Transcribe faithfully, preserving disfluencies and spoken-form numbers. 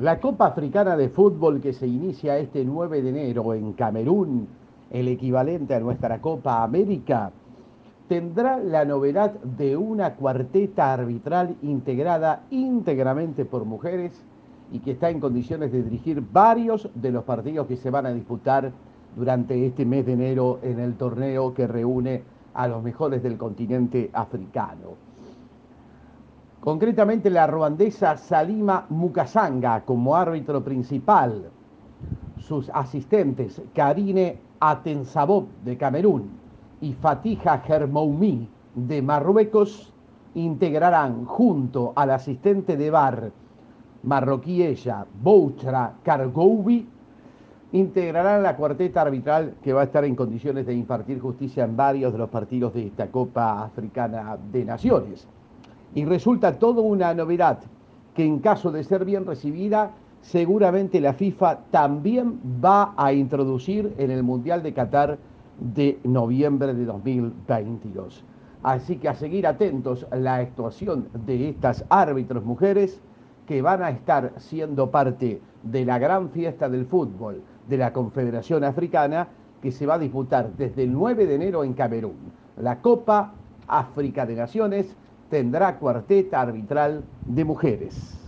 La Copa Africana de Fútbol que se inicia este nueve de enero en Camerún, el equivalente a nuestra Copa América, tendrá la novedad de una cuarteta arbitral integrada íntegramente por mujeres y que está en condiciones de dirigir varios de los partidos que se van a disputar durante este mes de enero en el torneo que reúne a los mejores del continente africano. Concretamente la ruandesa Salima Mukasanga como árbitro principal, sus asistentes Karine Atensabob de Camerún y Fatija Germoumi de Marruecos integrarán junto al asistente de V A R marroquí ella, Bouchra Kargoubi, integrarán la cuarteta arbitral que va a estar en condiciones de impartir justicia en varios de los partidos de esta Copa Africana de Naciones. Y resulta toda una novedad que en caso de ser bien recibida, seguramente la FIFA también va a introducir en el Mundial de Qatar de noviembre de dos mil veintidós. Así que a seguir atentos a la actuación de estas árbitros mujeres que van a estar siendo parte de la gran fiesta del fútbol de la Confederación Africana que se va a disputar desde el nueve de enero en Camerún. La Copa África de Naciones tendrá cuarteta arbitral de mujeres.